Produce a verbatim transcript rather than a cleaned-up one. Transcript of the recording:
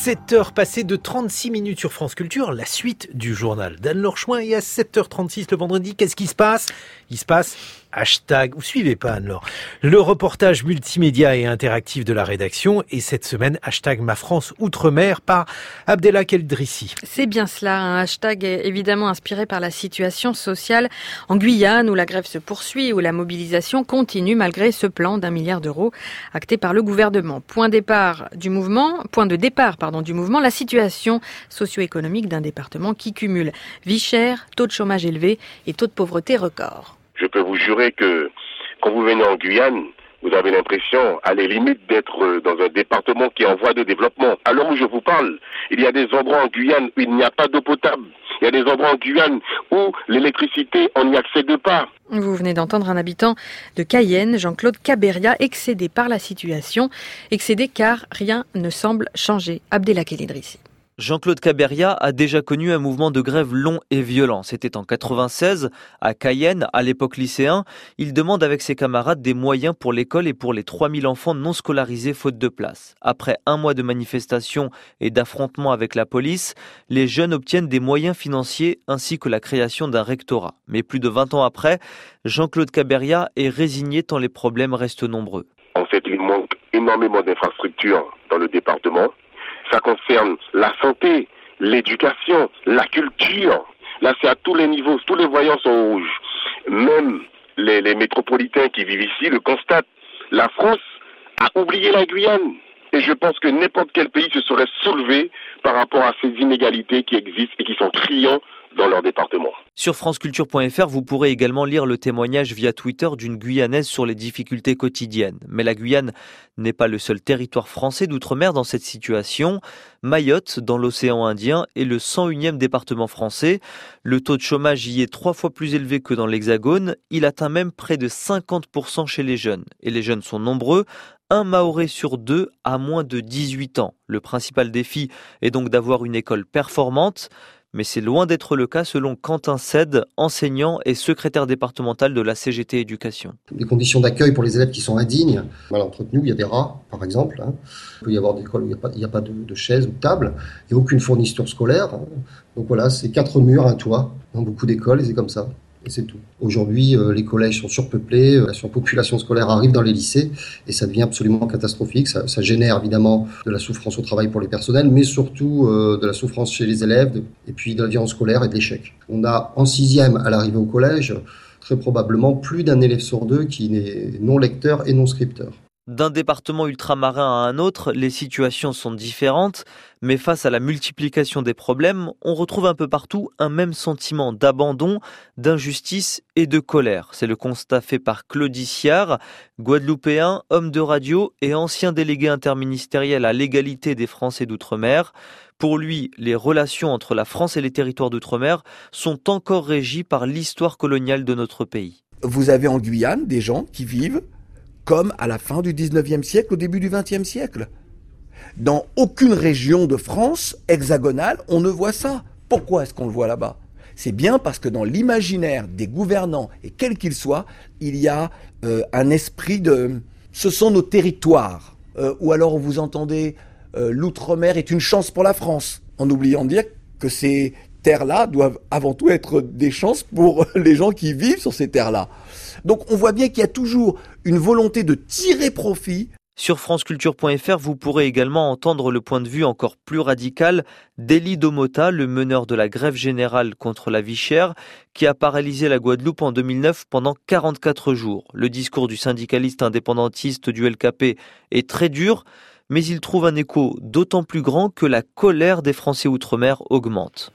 sept heures passées de trente-six minutes sur France Culture, la suite du journal d'Anne-Laure Chouin. Et à sept heures trente-six le vendredi, qu'est-ce qui se passe ? Il se passe hashtag, vous suivez pas Anne-Laure, le reportage multimédia et interactif de la rédaction. Et cette semaine, hashtag Ma France Outre-mer par Abdellah Keldrissi. C'est bien cela, un hashtag évidemment inspiré par la situation sociale en Guyane où la grève se poursuit, où la mobilisation continue malgré ce plan d'un milliard d'euros acté par le gouvernement. Point départ du mouvement, point de départ pardon du mouvement, la situation socio-économique d'un département qui cumule vie chère, taux de chômage élevé et taux de pauvreté record. Je peux vous jurer que quand vous venez en Guyane, vous avez l'impression, à la limite, d'être dans un département qui est en voie de développement. À l'heure où je vous parle, il y a des endroits en Guyane où il n'y a pas d'eau potable. Il y a des endroits en Guyane où l'électricité, on n'y accède pas. Vous venez d'entendre un habitant de Cayenne, Jean-Claude Caberia, excédé par la situation. Excédé car rien ne semble changer. Abdellah Keldrissi. Jean-Claude Caberia a déjà connu un mouvement de grève long et violent. C'était en quatre-vingt-seize, à Cayenne, à l'époque lycéen. Il demande avec ses camarades des moyens pour l'école et pour les trois mille enfants non scolarisés faute de place. Après un mois de manifestations et d'affrontements avec la police, les jeunes obtiennent des moyens financiers ainsi que la création d'un rectorat. Mais plus de vingt ans après, Jean-Claude Caberia est résigné tant les problèmes restent nombreux. En fait, il manque énormément d'infrastructures dans le département. Ça concerne la santé, l'éducation, la culture. Là, c'est à tous les niveaux. Tous les voyants sont rouges. Même les, les métropolitains qui vivent ici le constatent. La France a oublié la Guyane. Et je pense que n'importe quel pays se serait soulevé par rapport à ces inégalités qui existent et qui sont criantes dans leur département. Sur franceculture point f r, vous pourrez également lire le témoignage via Twitter d'une Guyanaise sur les difficultés quotidiennes. Mais la Guyane n'est pas le seul territoire français d'outre-mer dans cette situation. Mayotte, dans l'océan Indien, est le cent unième département français. Le taux de chômage y est trois fois plus élevé que dans l'Hexagone. Il atteint même près de cinquante pour cent chez les jeunes. Et les jeunes sont nombreux. Un Mahorais sur deux a moins de dix-huit ans. Le principal défi est donc d'avoir une école performante. Mais c'est loin d'être le cas selon Quentin Cède, enseignant et secrétaire départemental de la C G T Éducation. Des conditions d'accueil pour les élèves qui sont indignes, mal entretenues, il y a des rats par exemple. Hein. Il peut y avoir des écoles où il n'y a pas, il n'y a pas de, de chaises ou de tables, il n'y a aucune fourniture scolaire. Hein. Donc voilà, c'est quatre murs, un toit dans beaucoup d'écoles et c'est comme ça. Et c'est tout. Aujourd'hui, euh, les collèges sont surpeuplés, euh, la surpopulation scolaire arrive dans les lycées et ça devient absolument catastrophique. Ça, ça génère évidemment de la souffrance au travail pour les personnels, mais surtout euh, de la souffrance chez les élèves de, et puis de la violence scolaire et de l'échec. On a en sixième, à l'arrivée au collège, très probablement plus d'un élève sur deux qui est non lecteur et non scripteur. D'un département ultramarin à un autre, les situations sont différentes, mais face à la multiplication des problèmes, on retrouve un peu partout un même sentiment d'abandon, d'injustice et de colère. C'est le constat fait par Claudie Siard, guadeloupéen, homme de radio et ancien délégué interministériel à l'égalité des Français d'outre-mer. Pour lui, les relations entre la France et les territoires d'outre-mer sont encore régies par l'histoire coloniale de notre pays. Vous avez en Guyane des gens qui vivent comme à la fin du dix-neuvième siècle, au début du vingtième siècle. Dans aucune région de France hexagonale, on ne voit ça. Pourquoi est-ce qu'on le voit là-bas ? C'est bien parce que dans l'imaginaire des gouvernants, et quels qu'ils soient, il y a euh, un esprit de... Ce sont nos territoires. Euh, ou alors vous entendez euh, l'outre-mer est une chance pour la France, en oubliant de dire que ces terres-là doivent avant tout être des chances pour les gens qui vivent sur ces terres-là. Donc on voit bien qu'il y a toujours une volonté de tirer profit. Sur franceculture point f r, vous pourrez également entendre le point de vue encore plus radical d'Élie Domota, le meneur de la grève générale contre la vie chère, qui a paralysé la Guadeloupe en deux mille neuf pendant quarante-quatre jours. Le discours du syndicaliste indépendantiste du L K P est très dur, mais il trouve un écho d'autant plus grand que la colère des Français outre-mer augmente.